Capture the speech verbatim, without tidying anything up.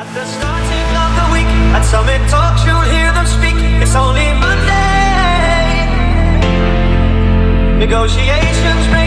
The starting of the week, at Summit Talks you'll hear them speak. It's only Monday. Negotiations.